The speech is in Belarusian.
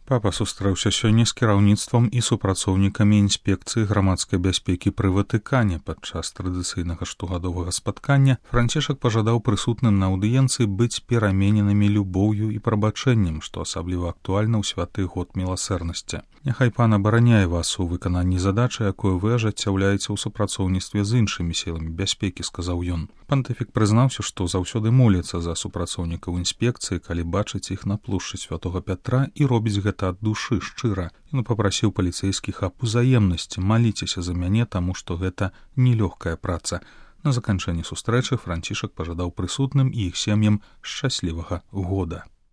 Папа сустрэўся сёння з кіраўніцтвам і супрацоўнікамі інспекцыі грамадскай бяспекі пры Ватыкане. Падчас традыцыйнага штогадовага спаткання Францішак пажадаў прысутным на аўдыенцыі быць перамененымі любоўю і прабачэннем, што асабліва актуальна ў святы год міласэрнасці. Няхай пан абараняе вас у выкананні задачы, якую вы ажыццяўляеце ў супрацоўніцтве з іншымі сіламі бяспекі, сказаў ён. Пантыфік прызнаўся, што заўсёды моліцца за супрацоўнікаў інспекцыі, калі бачыць іх на плошчы Святога Пятра, і робіць гэта ад душы, шчыра. Ён папрасіў паліцэйскіх аб узаемнасці, маліцеся за мяне, таму што гэта нелёгкая праца. На заканчэнні сустрэчы Францішак пажадаў прысутным і іх сем'ям шчаслівага года.